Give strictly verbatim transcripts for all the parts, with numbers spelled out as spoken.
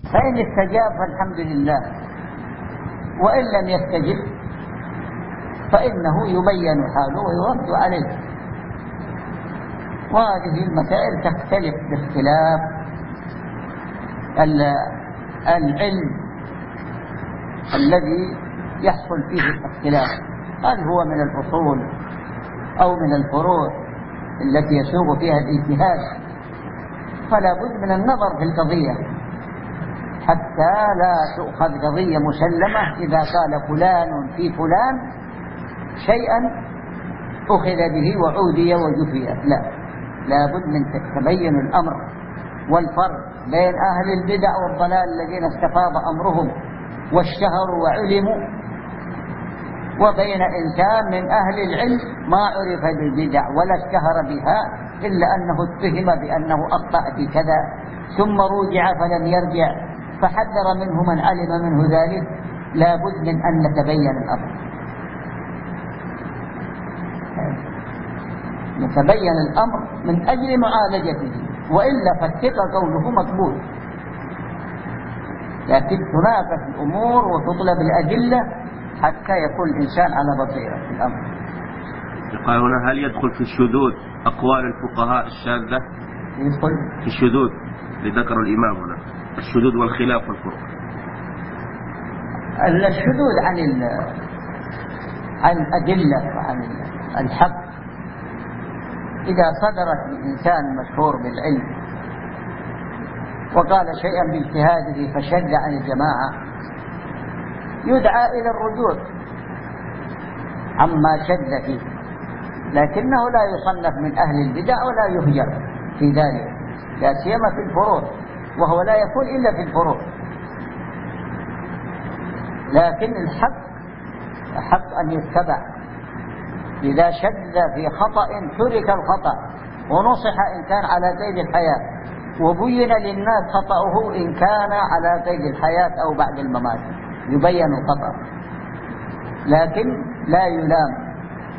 فإن استجاب فالحمد لله، وإن لم يستجب فإنه يبين حاله ويرد عليه. وهذه المسائل تختلف باختلاف العلم الذي يحصل فيه الاختلاف، هل هو من الأصول أو من الفروع التي يسوغ فيها الاجتهاد. فلا بد من النظر في القضية حتى لا تؤخذ قضية مسلمة إذا قال فلان في فلان شيئا أخذ به وعودي وجفي. لا، لا بد من تبين الأمر والفرق بين أهل البدع والضلال الذين استفاض أمرهم واشتهروا وعلموا، وبين إنسان من أهل العلم ما عرف بالبدع ولا اشتهر بها إلا أنه اتهم بأنه أخطأ في كذا ثم رجع فلم يرجع فحذر منه من علم منه ذلك. لا بد من أن نتبين الأمر، نتبين الأمر من أجل معالجته، وإلا فالثقة قوله مقبول. لكن تناقش الأمور وتطلب الأدلة حتى يكون الإنسان على بصيرة في الأمر. قال هنا هل يدخل في الشذوذ أقوال الفقهاء الشاذة؟ يدخل في الشذوذ لذكر الإمام هنا الشذوذ والخلاف والفرق. الشذوذ عن عن الأدلة وعن الحق إذا صدرت من إنسان مشهور بالعلم وقال شيئا باجتهاده فشد عن الجماعة يدعى إلى الرجوع عما شد فيه، لكنه لا يصنف من أهل البدع ولا يهجر في ذلك، لا سيما في الفروع، وهو لا يكون إلا في الفروع. لكن الحق حق أن يتبع، إذا شد في خطأ ترك الخطأ ونصح إن كان على قيد الحياة، وبين للناس خطأه إن كان على قيد الحياة أو بعد الممات، يبين الخطأ لكن لا يلام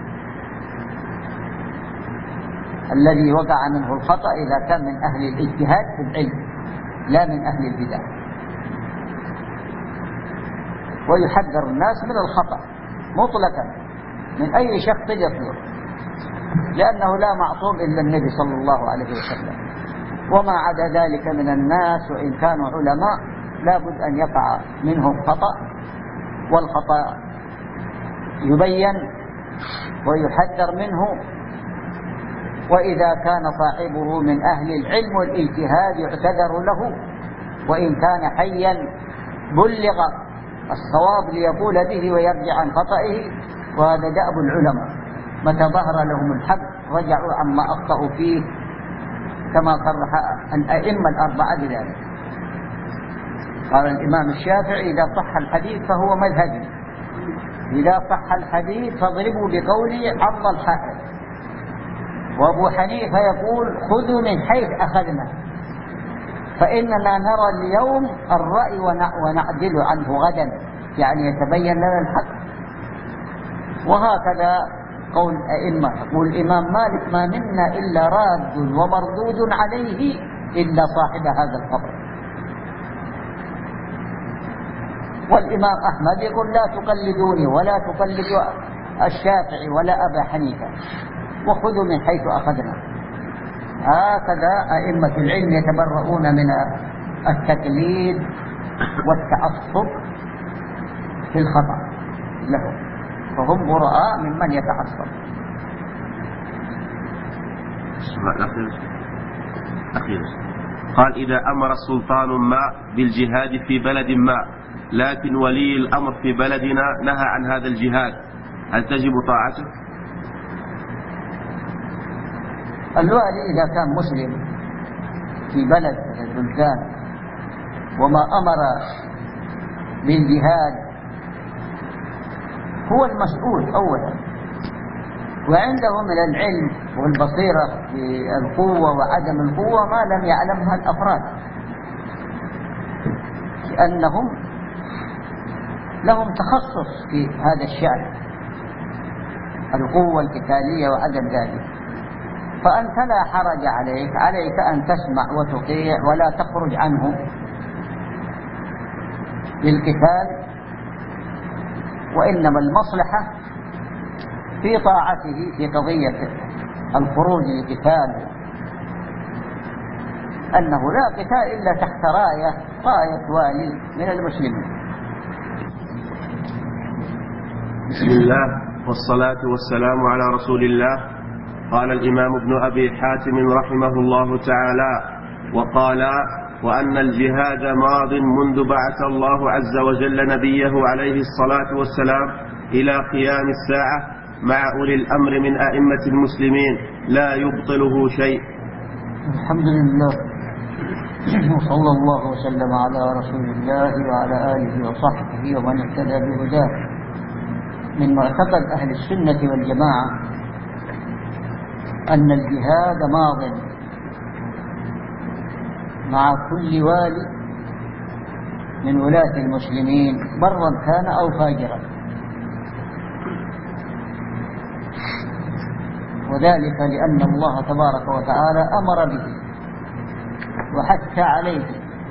الذي وقع منه الخطأ إذا كان من أهل الاجتهاد في العلم لا من أهل البدع. ويحذر الناس من الخطأ مطلقا من أي شخص يصدر، لأنه لا معصوم إلا النبي صلى الله عليه وسلم، وما عدا ذلك من الناس وإن كانوا علماء لا بد أن يقع منهم خطأ، والخطأ يبين ويحذر منه. وإذا كان صاحبه من أهل العلم والاجتهاد يعتذر له، وإن كان حيا بلغ الصواب ليقول به ويرجع عن خطئه. وهذا دأب العلماء، متى ظهر لهم الحق رجعوا عما أخطأوا فيه، كما صرح الأئمة الأربعة بذلك. قال الإمام الشافعي إذا صح الحديث فهو مذهبي، إذا صح الحديث فاضربوا بقولي عرض الحائط. وأبو حنيفة يقول خذوا من حيث أخذنا، فإننا نرى اليوم الرأي ونعدل عنه غدا، يعني يتبين لنا الحق. وهكذا قول الأئمة. يقول الإمام مالك ما منا إلا راد ومردود عليه إلا صاحب هذا القبر. والإمام أحمد يقول لا تقلدوني ولا تقلدوا الشافعي ولا أبا حنيفة، وخذوا من حيث أخذنا. هكذا أئمة العلم يتبرؤون من التقليد والتعصب في الخطأ لهم، فهم براء ممن يتعصب. أخير أخير قال إذا أمر السلطان ما بالجهاد في بلد ما، لكن ولي الأمر في بلدنا نهى عن هذا الجهاد، هل تجب طاعته؟ الوالي إذا كان مسلم في بلد من البلدان وما أمر بالجهاد هو المسؤول أولا، وعنده من العلم والبصيرة في القوة وعدم القوة ما لم يعلمها الأفراد، لأنهم لهم تخصص في هذا الشأن، القوة القتالية وعدم ذلك. فأنت لا حرج عليك، عليك أن تسمع وتطيع ولا تخرج عنه، للقتال، وإنما المصلحة في طاعته في قضية الخروج للقتال، أنه لا قتال إلا تحت راية راية والي من المسلمين. بسم الله والصلاة والسلام على رسول الله. قال الإمام ابن أبي حاتم رحمه الله تعالى: وقال: وأن الجهاد ماض منذ بعث الله عز وجل نبيه عليه الصلاة والسلام إلى قيام الساعة مع أولي الأمر من أئمة المسلمين لا يبطله شيء. الحمد لله، وصلى الله وسلم على رسول الله وعلى آله وصحبه ومن اهتدى بهداه. من معتقد أهل السنة والجماعة أن الجهاد ماض مع كل والي من ولاة المسلمين برا كان أو فاجرا، وذلك لأن الله تبارك وتعالى أمر به وحث عليه،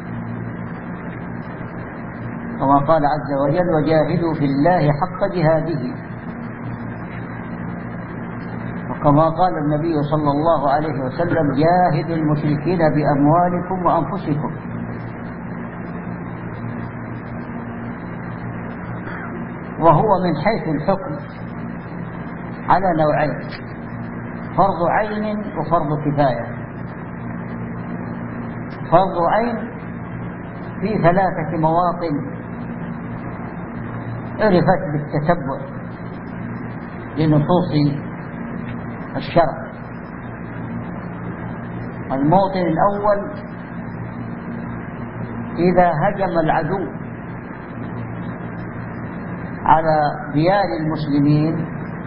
كما قال عز وجل: وجاهدوا في الله حق جهاده. وكما قال النبي صلى الله عليه وسلم: جاهدوا المشركين بأموالكم وأنفسكم. وهو من حيث الحكم على نوعين: فرض عين وفرض كفاية. فرض عين في ثلاثة مواطن عرفت بالتتبع لنصوص الشرع. الموطن الأول: إذا هجم العدو على ديار المسلمين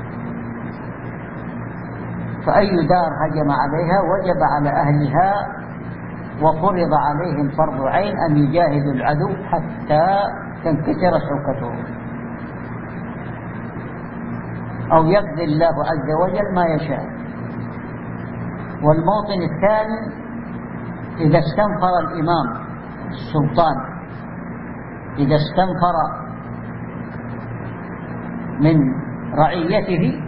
فأي دار هجم عليها وجب على أهلها وفرض عليهم فرض عين أن يجاهدوا العدو حتى تنكسر شوكته أو يقضي الله عز وجل ما يشاء. والموطن الثاني: إذا استنفر الإمام السلطان، إذا استنفر من رعيته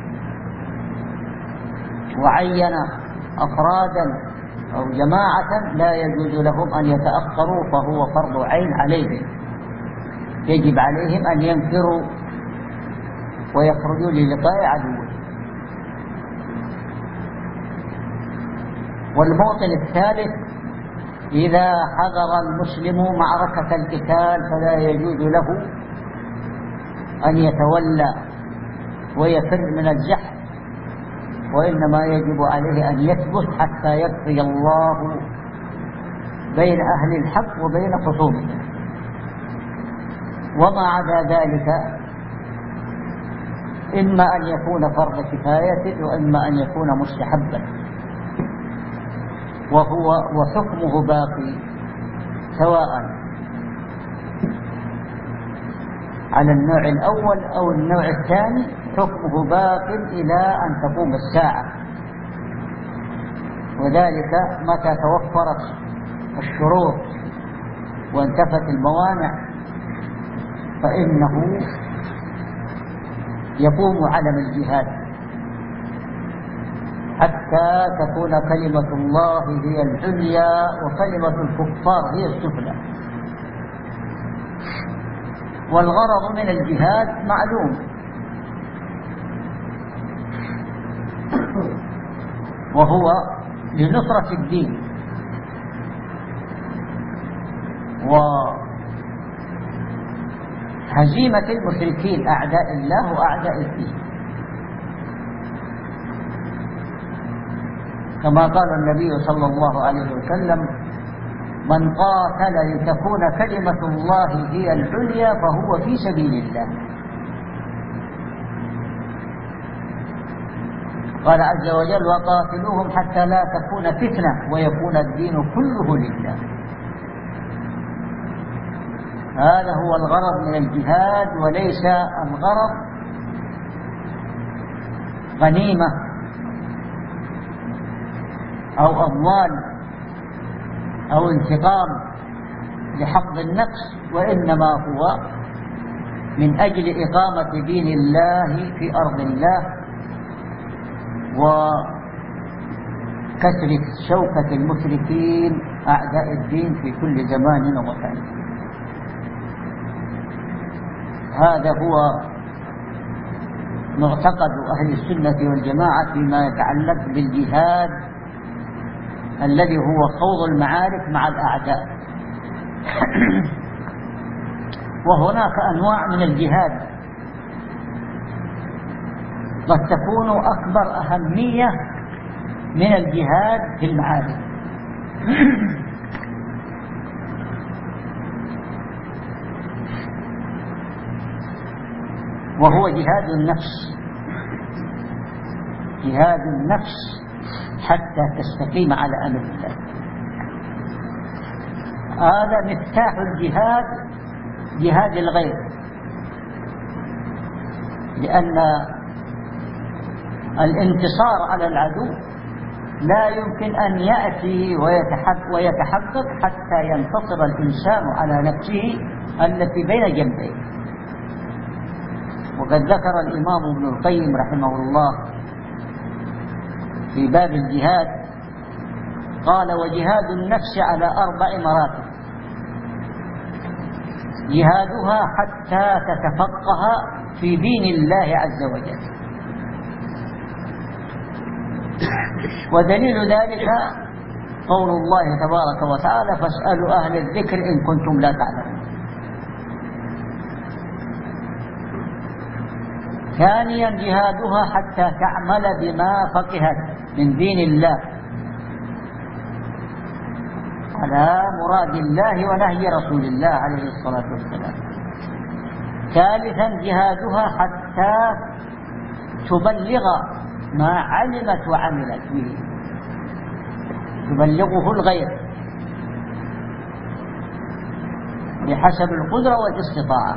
وعين أفرادا أو جماعة لا يجوز لهم أن يتأخروا، فهو فرض عين عليهم، يجب عليهم أن ينفروا ويخرجوا للقاء عدوه. والموطن الثالث: إذا حضر المسلم معركة القتال فلا يجوز له أن يتولى ويفر من الزحف، وإنما يجب عليه أن يثبت حتى يقضي الله بين أهل الحق وبين خصومه. وما عدا ذلك إما أن يكون فرض كفاية وإما أن يكون مستحبا، وهو وحكمه باقي سواء على النوع الأول أو النوع الثاني، حكمه باق إلى أن تقوم الساعة. وذلك متى توفرت الشروط وانتفت الموانع فإنه يقوم علم الجهاد حتى تكون كلمة الله هي العليا وكلمة الكفار هي السفلى. والغرض من الجهاد معلوم، وهو لنصرة الدين وهزيمة المشركين أعداء الله وأعداء الدين، كما قال النبي صلى الله عليه وسلم: من قاتل لتكون كلمة الله هي العليا فهو في سبيل الله. قال عز وجل: وقاتلوهم حتى لا تكون فتنة ويكون الدين كله لله. هذا هو الغرض من الجهاد، وليس الغرض غنيمة أو أموال أو انتقام لحفظ النفس، وإنما هو من أجل إقامة دين الله في أرض الله وكسر شوكة المشركين أعداء الدين في كل زمان ومكان. هذا هو معتقد أهل السنة والجماعة فيما يتعلق بالجهاد الذي هو خوض المعارك مع الأعداء. وهناك أنواع من الجهاد قد تكون أكبر أهمية من الجهاد في المعارك. وهو جهاد النفس، جهاد النفس حتى تستقيم على أمر الله. هذا مفتاح الجهاد، جهاد الغير، لأن الانتصار على العدو لا يمكن أن يأتي ويتحقق حتى ينتصر الإنسان على نفسه التي بين جنبيه. وقد ذكر الإمام ابن القيم رحمه الله في باب الجهاد قال: وجهاد النفس على أربع مراتب: جهادها حتى تتفقه في دين الله عز وجل. ودليل ذلك قول الله تبارك وتعالى: فاسألوا أهل الذكر إن كنتم لا تعلمون. ثانيا جهادها حتى تعمل بما فقهت من دين الله على مراد الله ونهي رسول الله عليه الصلاة والسلام. ثالثا جهادها حتى تبلغ ما علمت وعملت به، تبلغه الغير بحسب القدرة والاستطاعة.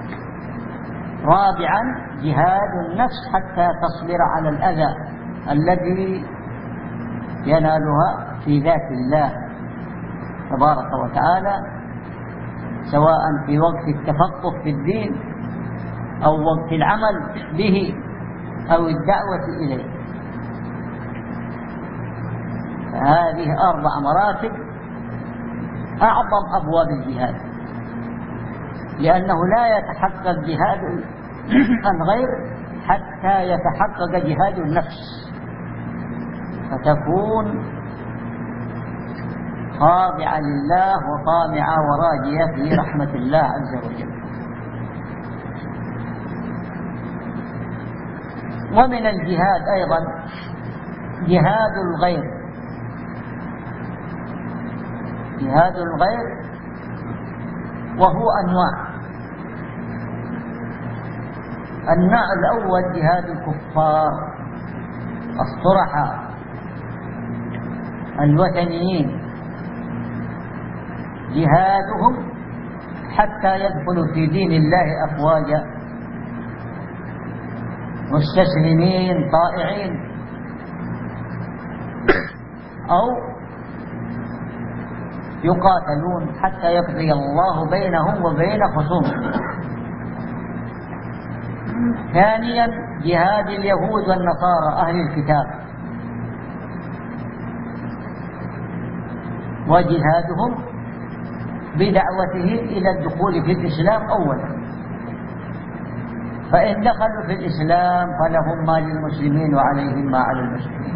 رابعا جهاد النفس حتى تصبر على الأذى الذي ينالها في ذات الله تبارك وتعالى، سواء في وقت التفقه في الدين أو وقت العمل به أو الدعوة إليه. هذه أربع مراتب أعظم أبواب الجهاد، لأنه لا يتحقق جهاد الغير حتى يتحقق جهاد النفس، فتكون خاضعة لله وطامعة وراجية في رحمة الله عز وجل. ومن الجهاد أيضا جهاد الغير. جهاد الغير وهو أنواع. النوع الأول جهاد الكفار الصرحاء الوثنيين، جهادهم حتى يدخلوا في دين الله أفواجا مستسلمين طائعين، أو يقاتلون حتى يقضي الله بينهم وبين خصومهم. ثانيا جهاد اليهود والنصارى أهل الكتاب، وجهادهم بدعوتهم إلى الدخول في الإسلام أولا، فإن دخلوا في الإسلام فلهم ما للمسلمين وعليهم ما على المسلمين.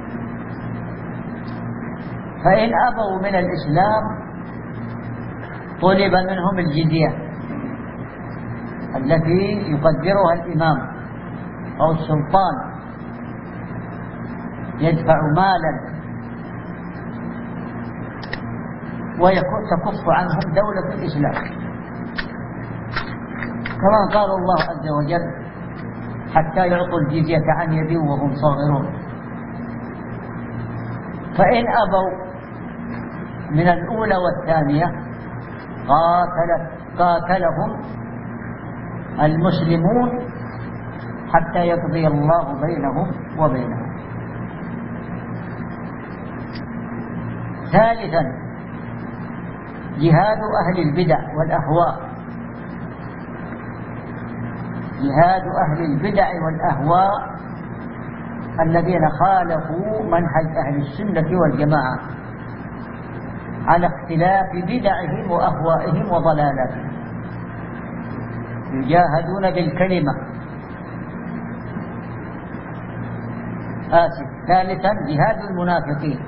فإن أبوا من الإسلام طلب منهم الجزية التي يقدرها الإمام أو السلطان، يدفع مالا وتكف عنهم دولة الإسلام، كما قال الله عز وجل: حتى يعطوا الجزية عن يد وهم صاغرون. فإن أبوا من الأولى والثانية قاتل قاتلهم المسلمون حتى يقضي الله بينهم وبينهم. ثالثا جهاد أهل البدع والأهواء. جهاد أهل البدع والأهواء الذين خالفوا منهج أهل السنة والجماعة على اختلاف بدعهم وأهوائهم وضلالاتهم، يجاهدون بالكلمة. آسف. ثالثا جهاد المنافقين.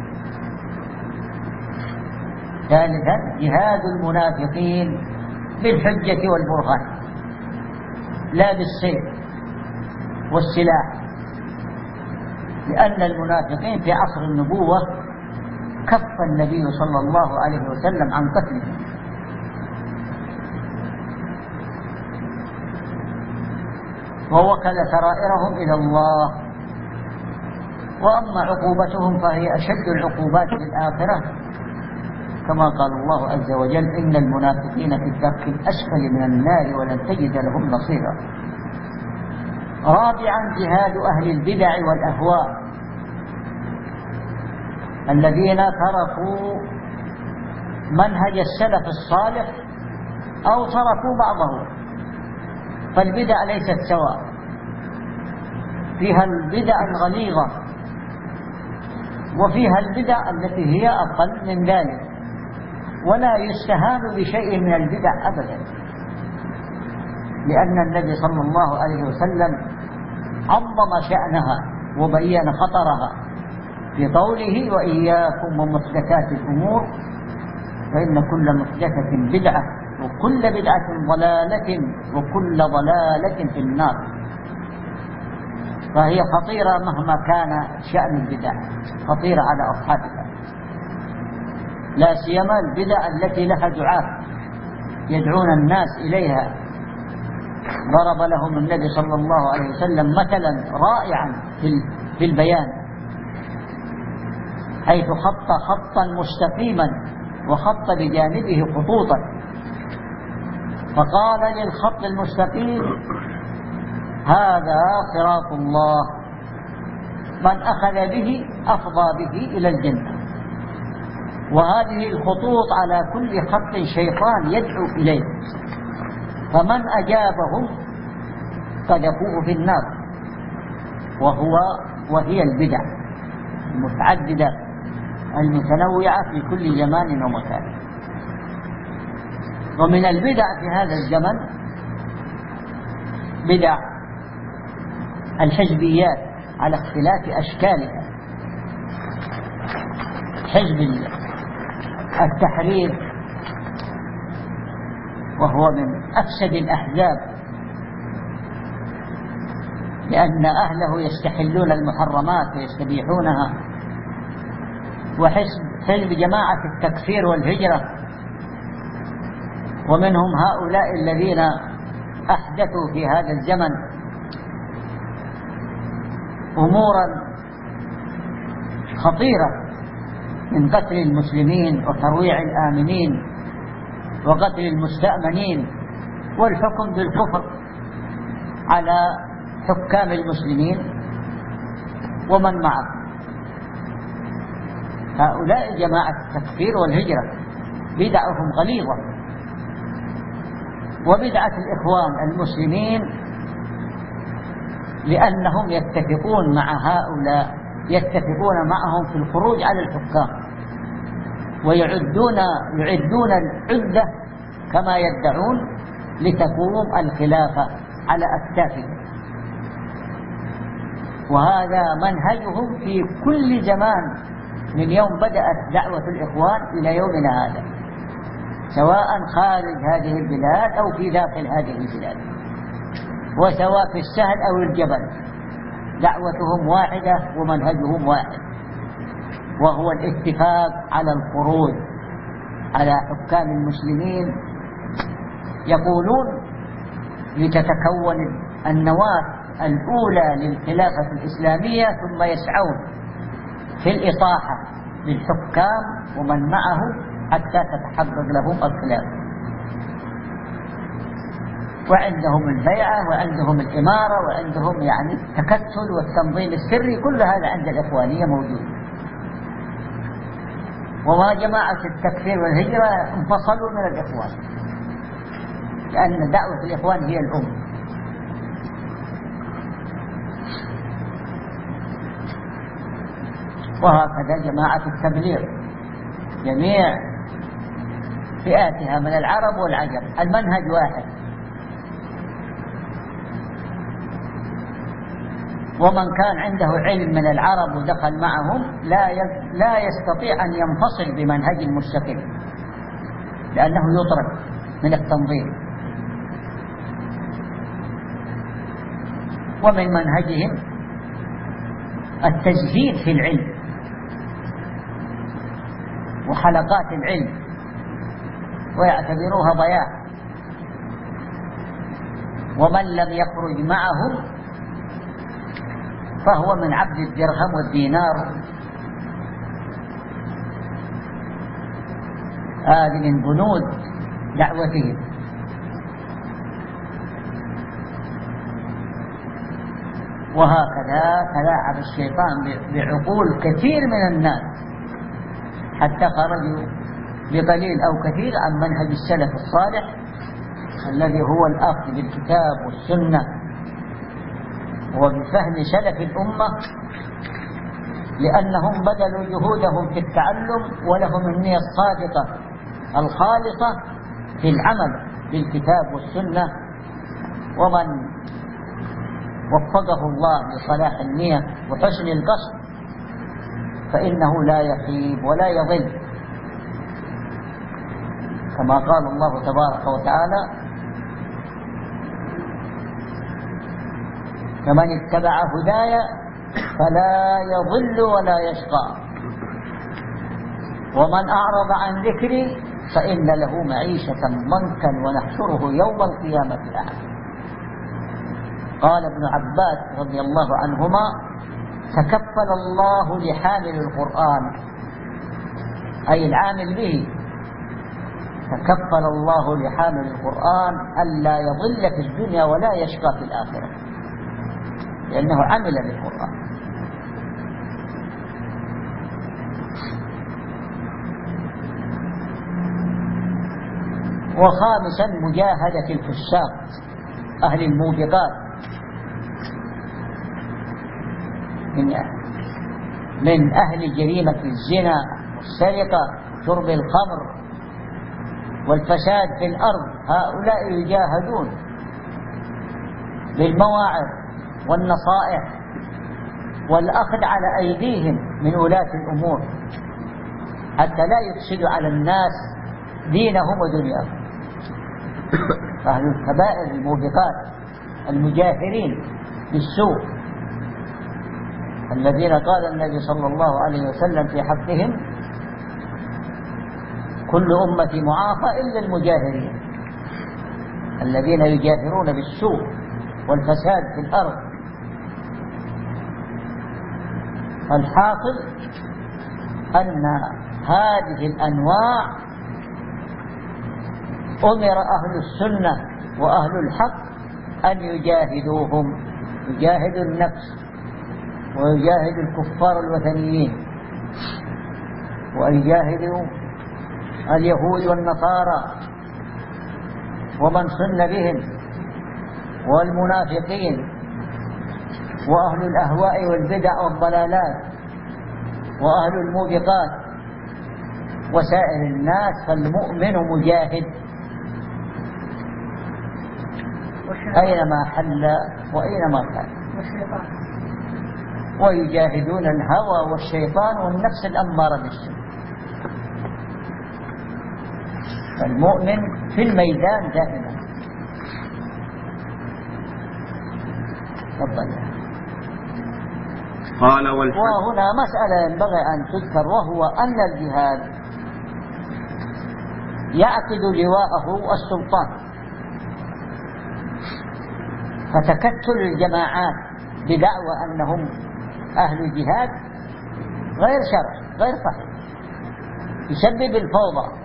ثالثا جهاد المنافقين بالحجة والبرهان لا بالسيف والسلاح، لأن المنافقين في عصر النبوة كف النبي صلى الله عليه وسلم عن قتلهم، ووكل سرائرهم إلى الله. وأما عقوبتهم فهي أشد العقوبات في الآخرة، كما قال الله عز وجل: إن المنافقين في الدرك الأسفل من النار ولن تجد لهم نصيرا. رابعا جهاد أهل البدع والأهواء الذين تركوا منهج السلف الصالح أو تركوا بعضه. فالبدع ليست سواء، فيها البدع الغليظة وفيها البدع التي هي أقل من ذلك، ولا يستهان بشيء من البدع أبدا، لأن النبي صلى الله عليه وسلم عظم شأنها وبين خطرها في قوله: وإياكم ومحدثات الأمور فإن كل محدثة بدعة وكل بدعة ضلالة وكل ضلالة في النار. فهي خطيرة مهما كان شأن البدع، خطيرة على أصحابها، لا سيما البدع التي لها دعاة يدعون الناس إليها. ضرب لهم النبي صلى الله عليه وسلم مثلا رائعا في البيان، حيث خط خطا مستقيما وخط بجانبه خطوطا، فقال للخط المستقيم: هذا صراط الله، من أخذ به أفضى به إلى الجنة. وهذه الخطوط على كل خط شيطان يدعو إليه، فمن أجابهم قذفوه في النار. وهو وهي البدع المتعددة المتنوعة في كل زمان ومكان. ومن البدع في هذا الزمن بدع الحزبيات على اختلاف أشكالها. حزب التحرير وهو من أفسد الأحزاب، لأن أهله يستحلون المحرمات ويستبيحونها. وحزب حزب جماعة التكفير والهجرة، ومنهم هؤلاء الذين أحدثوا في هذا الزمن أمورا خطيرة من قتل المسلمين وترويع الآمنين وقتل المستأمنين والحكم بالكفر على حكام المسلمين ومن معه. هؤلاء جماعة التكفير والهجرة بدعهم غليظة. وبدعة الإخوان المسلمين لأنهم يتفقون مع هؤلاء، يتفقون معهم في الخروج على الحكام، ويعدون يعدون العدة كما يدعون لتقوم الخلافة على أكتافهم. وهذا منهجهم في كل زمان من يوم بدأت دعوة الإخوان إلى يومنا هذا، سواء خارج هذه البلاد أو في داخل هذه البلاد، وسواء في السهل أو الجبل، دعوتهم واحدة ومنهجهم واحد، وهو الاتفاق على الخروج على حكام المسلمين. يقولون لتتكون النواة الأولى للخلافة الإسلامية، ثم يسعون في الإطاحة بالحكام ومن معه حتى تتحقق لهم الخلافة. وعندهم البيعة وعندهم الإمارة وعندهم يعني التكتل والتنظيم السري، كل هذا عند الإخوانية موجود. وما جماعة التكفير والهجرة انفصلوا من الإخوان، لأن دعوة الإخوان هي الأم. وهكذا جماعة التبليغ جميع فئاتها من العرب والعجم المنهج واحد، ومن كان عنده علم من العرب ودخل معهم لا لا يستطيع أن ينفصل بمنهج مستقل، لأنه يطرد من التنظيم. ومن منهجهم التزهيد في العلم وحلقات العلم، ويعتبروها ضياع. ومن لم يخرج معهم فهو من عبد الدرهم والدينار. هذه من بنود دعوتهم. وهكذا تلاعب الشيطان بعقول كثير من الناس حتى خرجوا بقليل أو كثير عن منهج السلف الصالح الذي هو الأخذ بالكتاب والسنة وبفهم سلف الأمة، لأنهم بذلوا جهودهم في التعلم ولهم النية الصادقة الخالصة في العمل بالكتاب والسنة. ومن وفقه الله لصلاح النية وحسن القصد فإنه لا يخيب ولا يضل، كما قال الله تبارك وتعالى: فمن اتبع هداي فلا يضل ولا يشقى ومن أعرض عن ذكري فإن له معيشة ضنكا ونحشره يوم القيامة أعمى. قال ابن عباس رضي الله عنهما: تكفل الله لحامل القرآن، أي العامل به، تكفل الله لحامل القرآن ألا يضل في الدنيا ولا يشقى في الآخرة، لأنه عمل بالقرآن. وخامسا مجاهدة الفساق أهل الموبقات من من أهل جريمة الزنا والسرقة وشرب الخمر والفساد في الأرض. هؤلاء يجاهدون بالمواعظ والنصائح والأخذ على أيديهم من ولاة الأمور حتى لا يفسدوا على الناس دينهم ودنياهم. أهل الكبائر الموبقات المجاهرين بالسوء الذين قال النبي صلى الله عليه وسلم في حقهم: كل أمتي معافى إلا المجاهرين، الذين يجاهرون بالسوء والفساد في الأرض. الحاصل أن هذه الأنواع أمر أهل السنة وأهل الحق أن يجاهدوهم، يجاهدوا النفس ويجاهدوا الكفار الوثنيين ويجاهدوا اليهود والنصارى ومن سن بهم والمنافقين وأهل الأهواء والبدع والضلالات وأهل الموبقات وسائر الناس. فالمؤمن مجاهد أينما حل وأينما كان، ويجاهدون الهوى والشيطان والنفس الأمارة بالسوء. فالمؤمن في الميدان دائما. تفضل. قال والحق. وهنا مسألة ينبغي أن تذكر، وهو أن الجهاد يعقد لواءه السلطان، فتكتل الجماعات بدعوى أنهم أهل جهاد غير شرعي غير صحيح، يسبب الفوضى.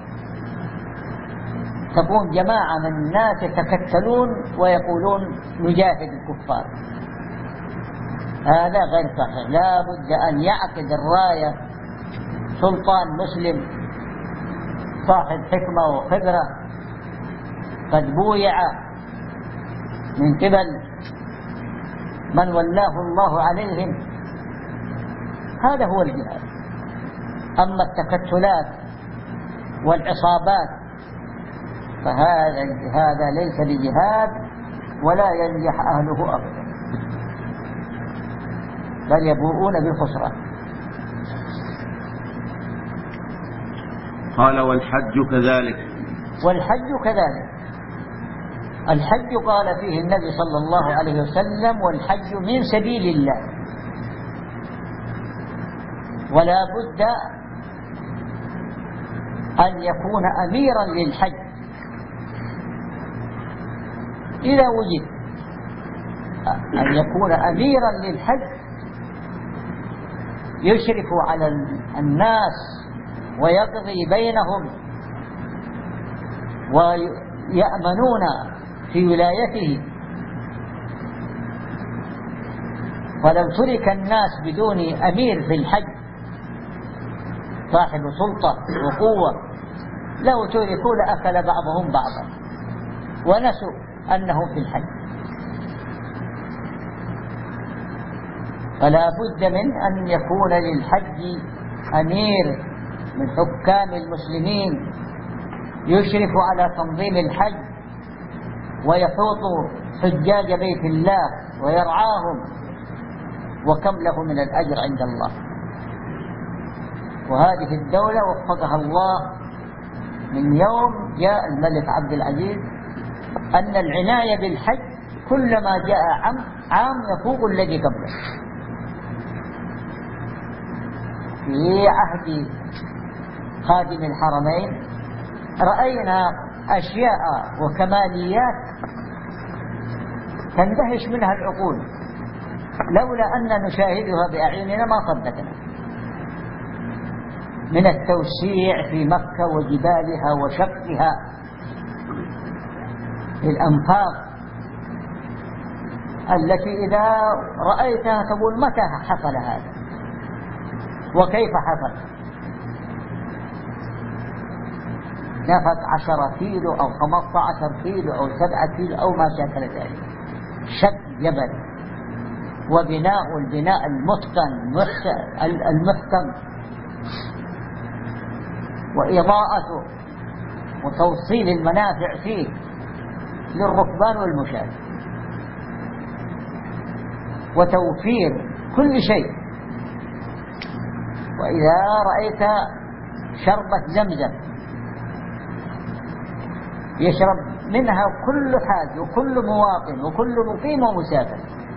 تكون جماعة من الناس يتكتلون ويقولون نجاهد الكفار، هذا غير صحيح. لا بد أن يعقد الراية سلطان مسلم صاحب حكمة وخبرة قد بويع من قبل من ولاه الله عليهم، هذا هو الجهاد. أما التكتلات والعصابات فهذا هذا ليس بجهاد ولا ينجح أهله أبدا، بل يبوؤون بالخسران. قال والحج كذلك. والحج كذلك. الحج قال فيه النبي صلى الله عليه وسلم: والحج من سبيل الله. ولا بد أن يكون أميرا للحج إذا وجد، أن يكون أميرا للحج يشرف على الناس ويقضي بينهم ويأمنون في ولايته. فلو ترك الناس بدون أمير في الحج صاحب سلطة وقوة لو تركوا لأكل بعضهم بعضا ونسوا أنهم في الحج. فلا بد من أن يكون للحج أمير من حكام المسلمين يشرف على تنظيم الحج ويحوط حجاج بيت الله ويرعاهم، وكم له من الأجر عند الله. وهذه الدولة وفقها الله من يوم جاء الملك عبد العزيز أن العناية بالحج كلما جاء عام, عام يفوق الذي قبله. في عهد خادم الحرمين رأينا أشياء وكماليات تندهش منها العقول، لولا أن نشاهدها بأعيننا ما صدقنا، من التوسيع في مكة وجبالها وشقها الأنفاق التي إذا رأيتها تقول متى حصل هذا وكيف حصل. نفق عشرة كيلو أو خمسة عشر كيلو أو سبعة كيلو أو ما شاكل ذلك، شق جبل وبناء البناء المتقن المحكم وإضاءته وتوصيل المنافع فيه للركبان والمشاة وتوفير كل شيء. وإذا رأيت شربة زمزم يشرب منها كل حاج وكل مواطن وكل مقيم ومسافر،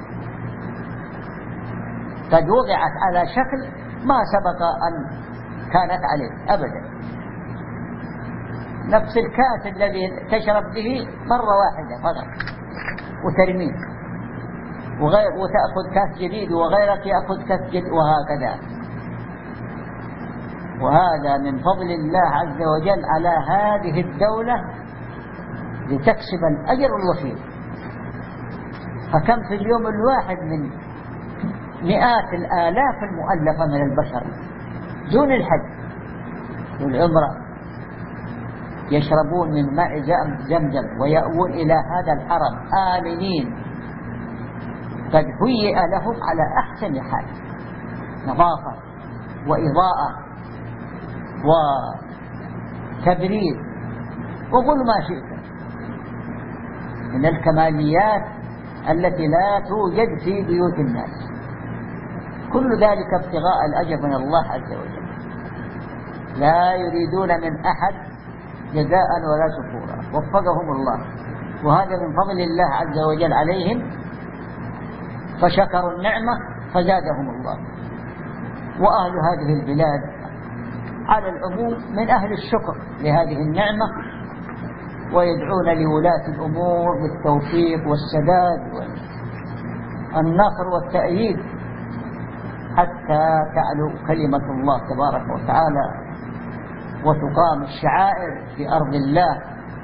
قد وضعت على شكل ما سبق أن كانت عليه أبدا. نفس الكاس الذي تشرب به مرة واحدة فقط وترميه، وغير وتأخذ كاس جديد وغيرك يأخذ كاس جديد وهكذا. وهذا من فضل الله عز وجل على هذه الدولة لتكسب الأجر الوفير. فكم في اليوم الواحد من مئات الآلاف المؤلفة من البشر دون الحج والعمرة يشربون من ماء زمزم ويأوون إلى هذا الحرم آمنين، قد هيئ لهم على أحسن حال، نظافة وإضاءة وتبريد وقل ما شئت من الكماليات التي لا توجد في بيوت الناس. كل ذلك ابتغاء الأجر من الله عز وجل، لا يريدون من أحد جزاء ولا شكورا، وفقهم الله. وهذا من فضل الله عز وجل عليهم، فشكروا النعمة فزادهم الله. وأهل هذه البلاد على العموم من أهل الشكر لهذه النعمة، ويدعون لولاة الأمور بالتوفيق والسداد والنصر والتأييد حتى تعلو كلمة الله تبارك وتعالى وتقام الشعائر في أرض الله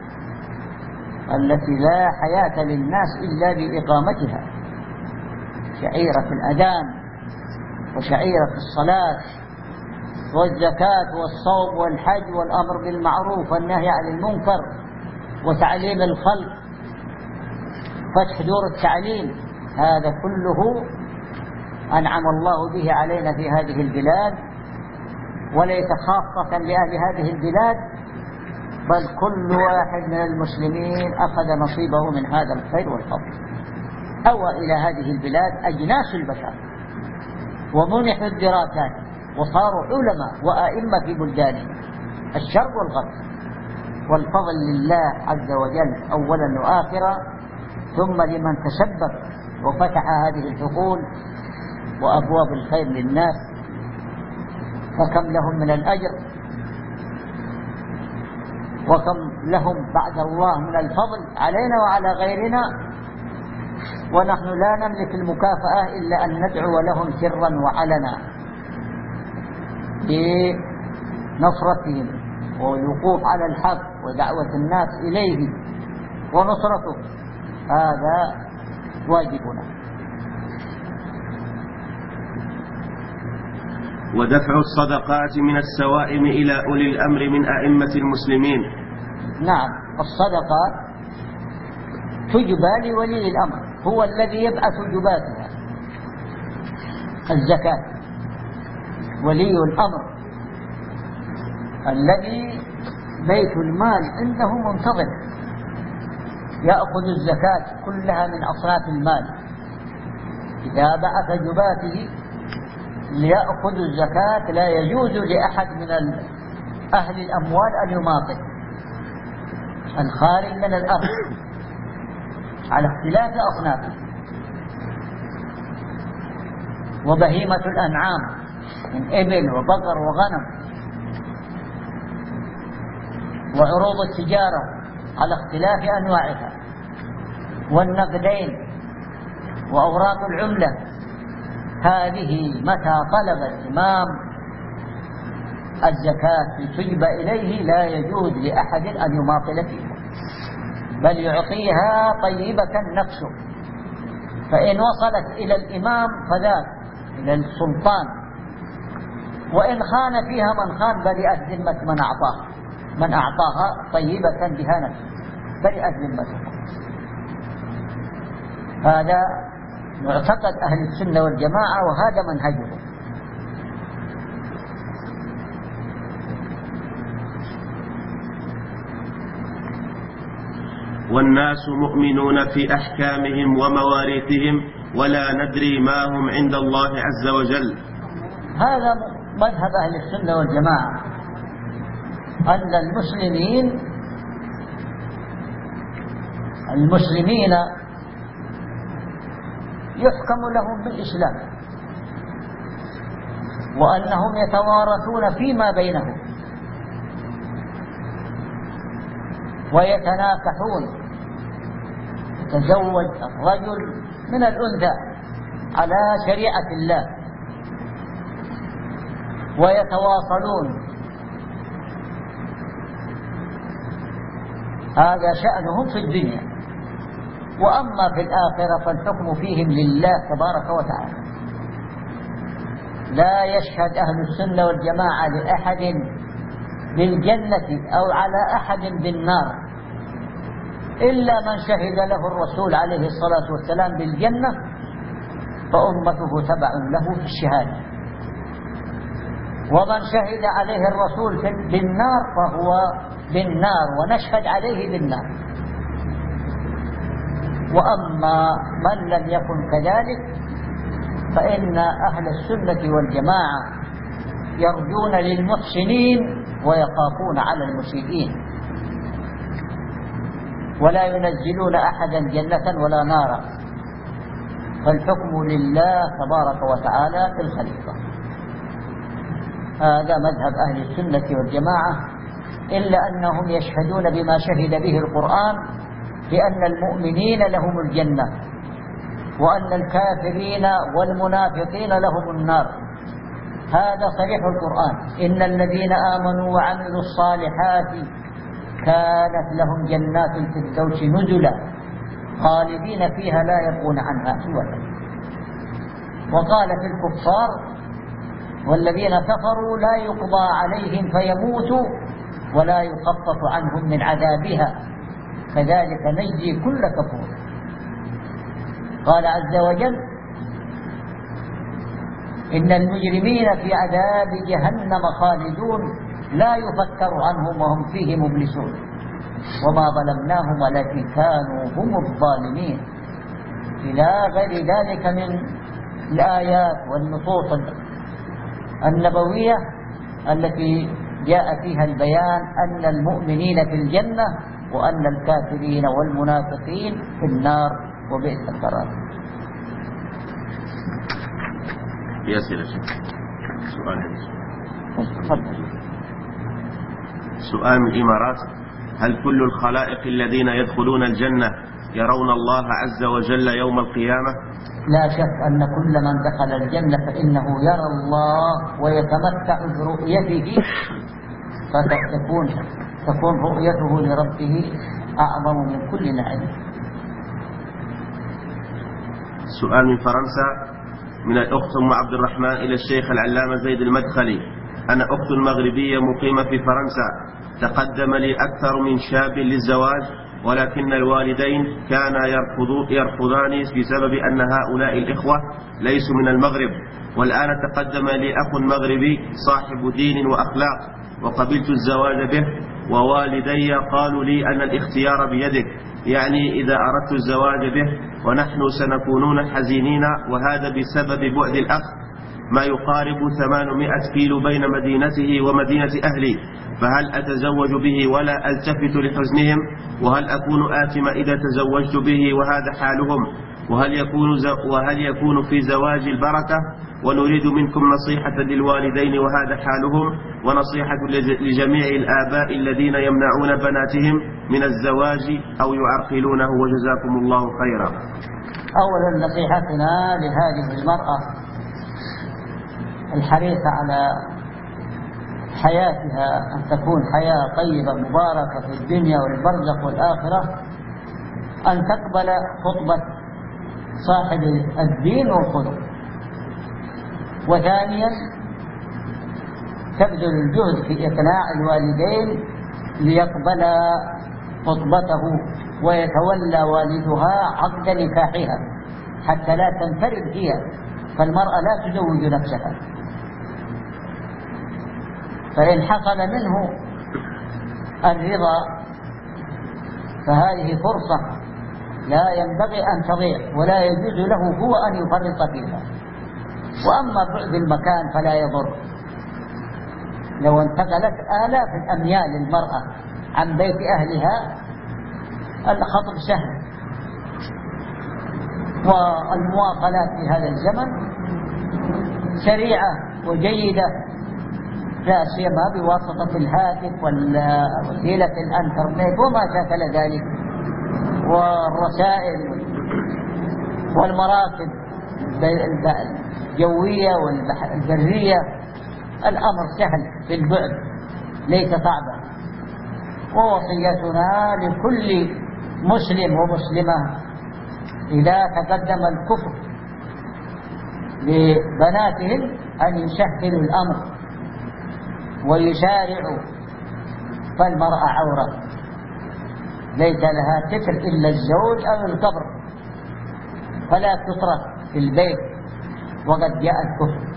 التي لا حياة للناس إلا بإقامتها، شعيرة الأذان وشعيرة الصلاة والزكاة والصوم والحج والأمر بالمعروف والنهي عن المنكر وتعليم الخلق، فتح دور التعليم، هذا كله أنعم الله به علينا في هذه البلاد، وليس خاصة لأهل هذه البلاد، بل كل واحد من المسلمين أخذ نصيبه من هذا الخير والفضل. أوى إلى هذه البلاد أجناس البشر ومنحوا الدراسات وصاروا علماء وأئمة في بلدانهم الشرق والغرب، والفضل لله عز وجل أولا وآخرا، ثم لمن تسبب وفتح هذه الحقول وأبواب الخير للناس، فكم لهم من الأجر وكم لهم بعد الله من الفضل علينا وعلى غيرنا، ونحن لا نملك المكافأة إلا أن ندعو لهم سرا وعلنا بنصرتهم والوقوف على الحق ودعوة الناس إليه ونصرته، هذا واجبنا. ودفع الصدقات من السوائم إلى أولي الأمر من أئمة المسلمين. نعم، الصدقات تجبى لولي الأمر، هو الذي يبعث جباتها. الزكاة ولي الأمر الذي بيت المال عنده منتظر، يأخذ الزكاة كلها من أصناف المال، إذا بعث جباته ليأخذ الزكاة لا يجوز لأحد من أهل الأموال أن يماطل الخارج من الأرض على اختلاف أصنافه. وبهيمة الأنعام من إبل وبقر وغنم، وعروض التجارة على اختلاف أنواعها، والنقدين وأوراق العملة، هذه متى طلب الإمام الزكاة لتجب إليه لا يجوز لأحد أن يماطل فيها، بل يعطيها طيبة نفسه، فإن وصلت إلى الإمام فذاك إلى السلطان، وإن خان فيها من خان برئت ذمة من أعطاه، من أعطاها طيبة بها نفسه برئت ذمته. هذا معتقد أهل السنة والجماعة وهذا منهجهم. والناس مؤمنون في أحكامهم ومواريثهم ولا ندري ما هم عند الله عز وجل. هذا مذهب أهل السنة والجماعة، أن المسلمين المسلمين يحكم لهم بالإسلام، وأنهم يتوارثون فيما بينهم ويتناكحون، يتزوج الرجل من الأنثى على شريعة الله، ويتواصلون، هذا شأنهم في الدنيا. وأما في الآخرة فالحكم فيهم لله تبارك وتعالى. لا يشهد أهل السنة والجماعة لأحد بالجنة أو على أحد بالنار إلا من شهد له الرسول عليه الصلاة والسلام بالجنة، فأمته تبع له في الشهادة، ومن شهد عليه الرسول بالنار فهو بالنار ونشهد عليه بالنار. وأما من لم يكن كذلك فإن أهل السنة والجماعة يرجون للمحسنين ويخافون على المسيئين، ولا ينزلون أحدا جنة ولا نارا، فالحكم لله تبارك وتعالى في الخليفة. هذا مذهب أهل السنة والجماعة، إلا أنهم يشهدون بما شهد به القرآن بأن المؤمنين لهم الجنة، وأن الكافرين والمنافقين لهم النار. هذا صريح القرآن: إن الذين آمنوا وعملوا الصالحات كانت لهم جنات الفردوس نزلا خالدين فيها لا يبغون عنها حولا. وقال في الكفار: والذين كفروا لا يقضى عليهم فيموتوا ولا يخفف عنهم من عذابها كذلك نجزي كل كفور. قال عز وجل إن المجرمين في عذاب جهنم خالدون لا يفكر عنهم وهم فيه مبلسون وما ظلمناهم ولكن كانوا هم الظالمين إلى غير ذلك من الآيات والنصوص النبوية التي جاء فيها البيان أن المؤمنين في الجنة وأن الكافرين والمنافقين في النار وبئس القرار. ياسر سؤال سؤال من الإمارات: هل كل الخلائق الذين يدخلون الجنة يرون الله عز وجل يوم القيامة؟ لا شك أن كل من دخل الجنة فإنه يرى الله ويتمتع برؤيته، فتكون تكون رؤيته لربه أعظم من كل نعيم. سؤال من فرنسا من الأخت أم عبد الرحمن إلى الشيخ العلامة زيد المدخلي: أنا أخت مغربية مقيمة في فرنسا، تقدم لي أكثر من شاب للزواج، ولكن الوالدين كانا يرفضاني بسبب أن هؤلاء الإخوة ليسوا من المغرب، والآن تقدم لي أخ مغربي صاحب دين وأخلاق وقبلت الزواج به، ووالدي قالوا لي أن الاختيار بيدك، يعني إذا أردت الزواج به، ونحن سنكونون حزينين، وهذا بسبب بعد الأخ ما يقارب ثمانمائة كيلو بين مدينته ومدينة أهلي، فهل أتزوج به ولا ألتفت لحزنهم؟ وهل أكون آثمة إذا تزوجت به وهذا حالهم؟ وهل يكون, وهل يكون في زواج البركة؟ ونريد منكم نصيحة للوالدين وهذا حالهم، ونصيحة لجميع الآباء الذين يمنعون بناتهم من الزواج أو يعرقلونه، وجزاكم الله خيرا. أولا نصيحتنا لهذه المرأة الحريصة على حياتها أن تكون حياة طيبة مباركة في الدنيا والبرزخ والآخرة، أن تقبل خطبة صاحب الدين والخلق، وثانيا تبذل الجهد في إقناع الوالدين ليقبل خطبته ويتولى والدها عقد نكاحها حتى لا تنفرد هي، فالمرأة لا تزوج نفسها، فإن حصل منه الرضا فهذه فرصة لا ينبغي أن تضيع، ولا يجوز له هو أن يفرط فيها. وأما بعد المكان فلا يضر، لو انتقلت آلاف الأميال المرأة عن بيت أهلها الخطب سهل، والمواصلات في هذا الزمن سريعة وجيدة، لا سيما بواسطة الهاتف ووسيلة الانترنت وما شاكل ذلك، والرسائل والمراكب الجوية والبرية، الأمر سهل في البعد ليس صعبا. ووصيتنا لكل مسلم ومسلمة إذا تقدم الكفر لبناتهم أن يسهلوا الأمر ويسارعوا، فالمرأة عورة ليس لها ستر إلا الزوج أو القبر، فلا تترك في البيت وقد جاء الكفر.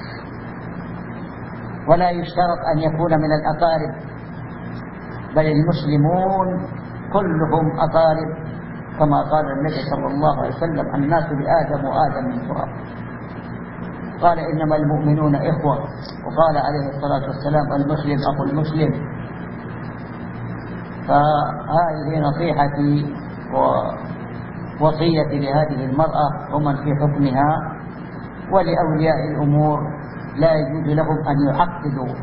ولا يشترط أن يكون من الأقارب، بل المسلمون كلهم أقارب، كما قال النبي صلى الله عليه وسلم: الناس بآدم وآدم من تراب. قال: إنما المؤمنون إخوة، وقال عليه الصلاة والسلام: المسلم أخو المسلم. فهذه نصيحتي ووصيتي لهذه المرأة ومن في حكمها، ولأولياء الأمور لا يجوز لهم أن يعقدوا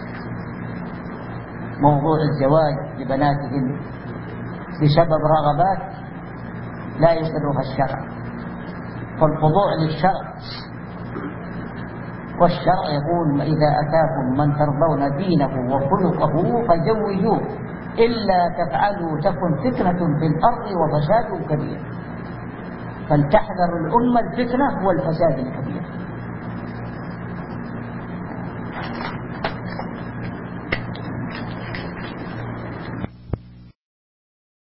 موضوع الزواج لبناتهم بسبب رغبات لا يقرها الشرع، فالخضوع للشرع، والشرع يقول: إذا أتاكم من ترضون دينه وخلقه فزوجوه، إلا تفعلوا تكن فتنة في الأرض وفساد كبير. فلتحذر الأمة الفتنة والفساد الكبير.